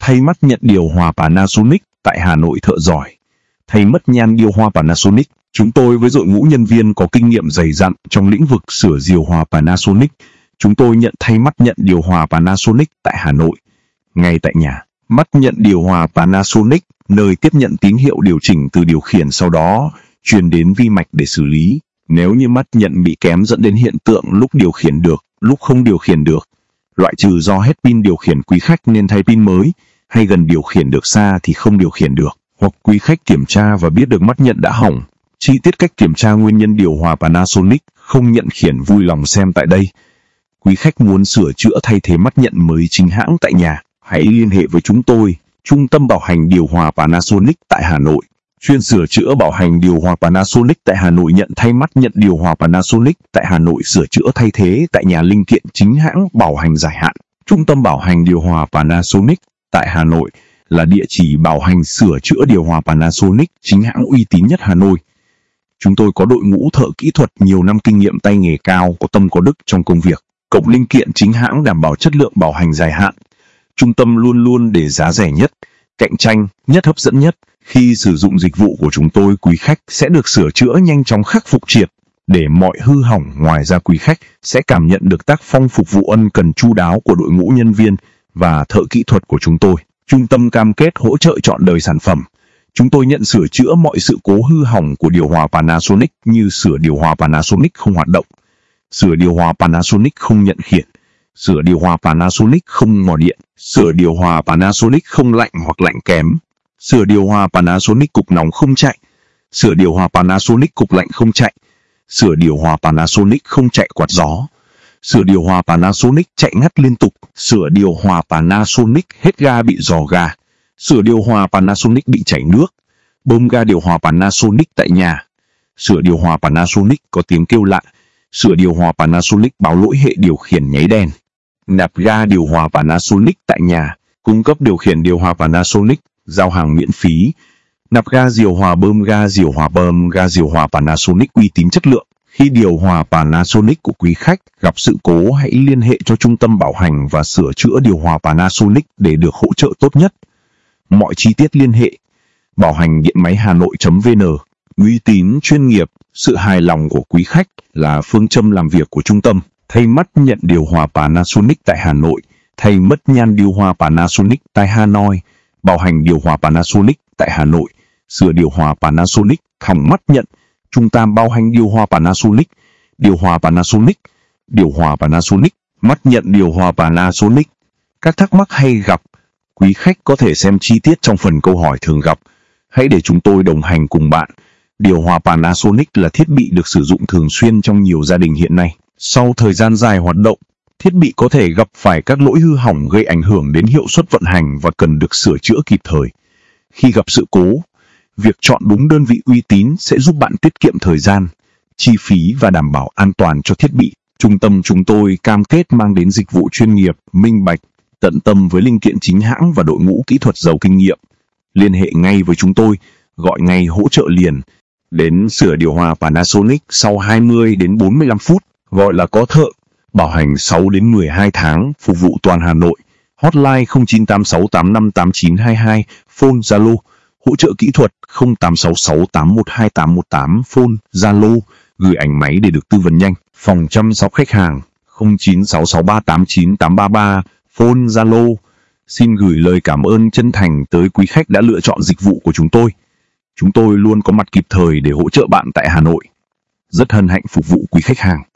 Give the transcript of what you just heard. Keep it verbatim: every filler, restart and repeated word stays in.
Thay mắt nhận điều hòa Panasonic tại Hà Nội thợ giỏi. Thay mất nhan điều hòa Panasonic. Chúng tôi với đội ngũ nhân viên có kinh nghiệm dày dặn trong lĩnh vực sửa điều hòa Panasonic. Chúng tôi nhận thay mắt nhận điều hòa Panasonic tại Hà Nội, ngay tại nhà. Mắt nhận điều hòa Panasonic, nơi tiếp nhận tín hiệu điều chỉnh từ điều khiển sau đó truyền đến vi mạch để xử lý. Nếu như mắt nhận bị kém dẫn đến hiện tượng lúc điều khiển được, lúc không điều khiển được, loại trừ do hết pin điều khiển quý khách nên thay pin mới, hay gần điều khiển được xa thì không điều khiển được, hoặc quý khách kiểm tra và biết được mắt nhận đã hỏng. Chi tiết cách kiểm tra nguyên nhân điều hòa Panasonic không nhận khiển vui lòng xem tại đây. Quý khách muốn sửa chữa thay thế mắt nhận mới chính hãng tại nhà, hãy liên hệ với chúng tôi, Trung tâm Bảo hành Điều hòa Panasonic tại Hà Nội. Chuyên sửa chữa bảo hành điều hòa Panasonic tại Hà Nội, nhận thay mắt nhận điều hòa Panasonic tại Hà Nội, sửa chữa thay thế tại nhà linh kiện chính hãng, bảo hành dài hạn. Trung tâm Bảo hành Điều hòa Panasonic tại Hà Nội là địa chỉ bảo hành sửa chữa điều hòa Panasonic chính hãng uy tín nhất Hà Nội. Chúng tôi có đội ngũ thợ kỹ thuật nhiều năm kinh nghiệm, tay nghề cao, có tâm có đức trong công việc, cộng linh kiện chính hãng đảm bảo chất lượng, bảo hành dài hạn. Trung tâm luôn luôn để giá rẻ nhất, cạnh tranh nhất, hấp dẫn nhất. Khi sử dụng dịch vụ của chúng tôi, quý khách sẽ được sửa chữa nhanh chóng, khắc phục triệt để mọi hư hỏng. Ngoài ra, quý khách sẽ cảm nhận được tác phong phục vụ ân cần chu đáo của đội ngũ nhân viên và thợ kỹ thuật của chúng tôi. Trung tâm cam kết hỗ trợ trọn đời sản phẩm. Chúng tôi nhận sửa chữa mọi sự cố hư hỏng của điều hòa Panasonic, như sửa điều hòa Panasonic không hoạt động, sửa điều hòa Panasonic không nhận khiển, sửa điều hòa Panasonic không mò điện, sửa điều hòa Panasonic không lạnh hoặc lạnh kém, sửa điều hòa Panasonic cục nóng không chạy, sửa điều hòa Panasonic cục lạnh không chạy, sửa điều hòa Panasonic không chạy quạt gió, sửa điều hòa Panasonic chạy ngắt liên tục, sửa điều hòa Panasonic hết ga bị rò ga, sửa điều hòa Panasonic bị chảy nước, bơm ga điều hòa Panasonic tại nhà, sửa điều hòa Panasonic có tiếng kêu lạ, sửa điều hòa Panasonic báo lỗi hệ điều khiển nháy đèn, nạp ga điều hòa Panasonic tại nhà, cung cấp điều khiển điều hòa Panasonic, giao hàng miễn phí, nạp ga điều hòa, bơm ga điều hòa, bơm ga điều hòa Panasonic uy tín chất lượng. Khi điều hòa Panasonic của quý khách gặp sự cố, hãy liên hệ cho Trung tâm Bảo hành và sửa chữa điều hòa Panasonic để được hỗ trợ tốt nhất. Mọi chi tiết liên hệ bảo hành điện máy hà nội chấm vn. Uy tín, chuyên nghiệp, sự hài lòng của quý khách là phương châm làm việc của trung tâm. Thay mắt nhận điều hòa Panasonic tại Hà Nội, thay mất nhan điều hòa Panasonic tại Hà Nội, bảo hành điều hòa Panasonic tại Hà Nội, sửa điều hòa Panasonic hỏng mắt nhận. Trung tâm bảo hành điều hòa Panasonic, điều hòa Panasonic, điều hòa Panasonic, mắt nhận điều hòa Panasonic. Các thắc mắc hay gặp, quý khách có thể xem chi tiết trong phần câu hỏi thường gặp. Hãy để chúng tôi đồng hành cùng bạn. Điều hòa Panasonic là thiết bị được sử dụng thường xuyên trong nhiều gia đình hiện nay. Sau thời gian dài hoạt động, thiết bị có thể gặp phải các lỗi hư hỏng gây ảnh hưởng đến hiệu suất vận hành và cần được sửa chữa kịp thời. Khi gặp sự cố, việc chọn đúng đơn vị uy tín sẽ giúp bạn tiết kiệm thời gian, chi phí và đảm bảo an toàn cho thiết bị. Trung tâm chúng tôi cam kết mang đến dịch vụ chuyên nghiệp, minh bạch, tận tâm với linh kiện chính hãng và đội ngũ kỹ thuật giàu kinh nghiệm. Liên hệ ngay với chúng tôi, gọi ngay hỗ trợ liền. Đến sửa điều hòa Panasonic sau hai mươi đến bốn mươi lăm phút, gọi là có thợ. Bảo hành sáu đến mười hai tháng, phục vụ toàn Hà Nội. Hotline không chín tám sáu tám năm tám chín hai hai, phone Zalo. Hỗ trợ kỹ thuật không tám sáu sáu tám một hai tám một tám, phone Zalo. Gửi ảnh máy để được tư vấn nhanh. Phòng chăm sóc khách hàng không chín sáu sáu ba tám chín tám ba ba, phone Zalo. Xin gửi lời cảm ơn chân thành tới quý khách đã lựa chọn dịch vụ của chúng tôi. Chúng tôi luôn có mặt kịp thời để hỗ trợ bạn tại Hà Nội. Rất hân hạnh phục vụ quý khách hàng.